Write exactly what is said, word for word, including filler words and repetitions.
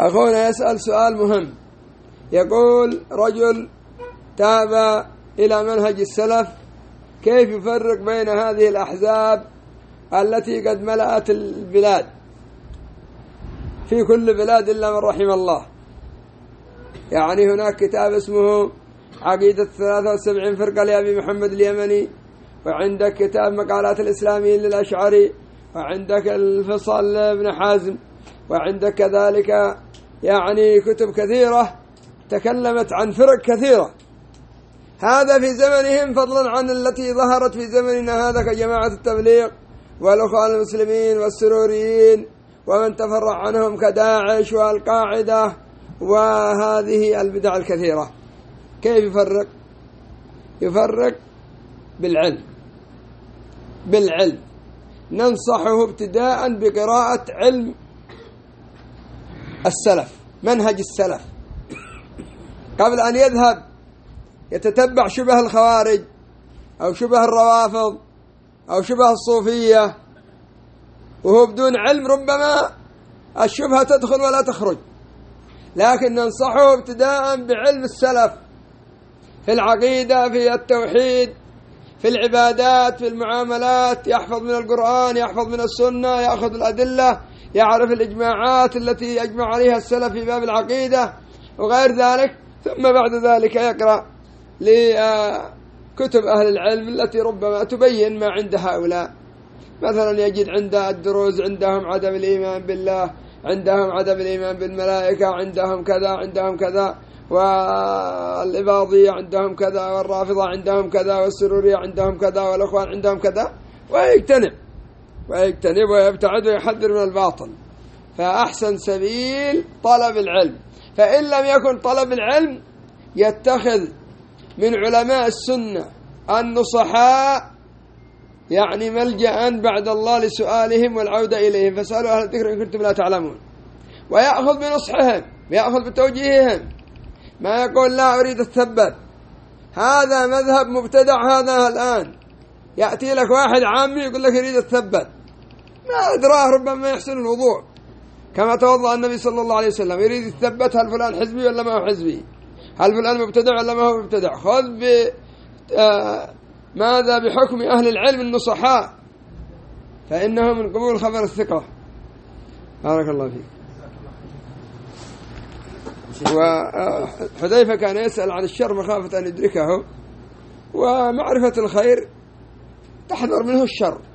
أخونا يسأل سؤال مهم، يقول رجل تاب إلى منهج السلف، كيف يفرق بين هذه الأحزاب التي قد ملأت البلاد في كل بلاد إلا من رحم الله؟ يعني هناك كتاب اسمه عقيدة ثلاثة وسبعين فرقة لأبي محمد اليمني، وعندك كتاب مقالات الإسلاميين للأشعري، وعندك الفصل لابن حازم، وعندك كذلك يعني كتب كثيرة تكلمت عن فرق كثيرة. هذا في زمنهم، فضلا عن التي ظهرت في زمننا هذا كجماعة التبليغ والأخوان المسلمين والسروريين ومن تفرع عنهم كداعش والقاعدة وهذه البدع الكثيرة. كيف يفرق؟ يفرق بالعلم، بالعلم ننصحه ابتداء بقراءة علم السلف، منهج السلف، قبل أن يذهب يتتبع شبه الخوارج أو شبه الروافض أو شبه الصوفية وهو بدون علم، ربما الشبهة تدخل ولا تخرج. لكن ننصحه ابتداء بعلم السلف في العقيدة، في التوحيد، في العبادات، في المعاملات، يحفظ من القرآن، يحفظ من السنة، يأخذ الأدلة، يعرف الإجماعات التي أجمع عليها السلف في باب العقيدة وغير ذلك. ثم بعد ذلك يقرأ لكتب أهل العلم التي ربما تبين ما عند هؤلاء. مثلا يجد عند الدروز عندهم عدم الإيمان بالله، عندهم عدم الإيمان بالملائكة، عندهم كذا عندهم كذا، والإباضية عندهم كذا، والرافضة عندهم كذا، والسرورية عندهم كذا، والأخوان عندهم كذا، ويجتنب ويجتنب ويبتعد ويحذر من الباطل. فأحسن سبيل طلب العلم. فإن لم يكن طلب العلم يتخذ من علماء السنة النصحاء يعني ملجأ بعد الله لسؤالهم والعودة إليهم، فاسألوا أهل الذكر إن كنتم لا تعلمون، ويأخذ بنصحهم، ويأخذ بتوجيههم، ما يقول لا أريد الثبت. هذا مذهب مبتدع هذا الآن. يأتي لك واحد عامي يقول لك يريد الثبت، ما أدراه، ربما يحسن الوضوء كما توضأ النبي صلى الله عليه وسلم، يريد يثبت هل فلان حزبي ولا ما هو حزبي، هل فلان مبتدع ولا ما هو مبتدع. خذ ب آه ماذا بحكم أهل العلم النصحاء، فإنه من قبول خبر الثقة. بارك الله فيك. وحذيفة كان يسأل عن الشر مخافة أن يدركه، ومعرفة الخير تحذر منه الشر.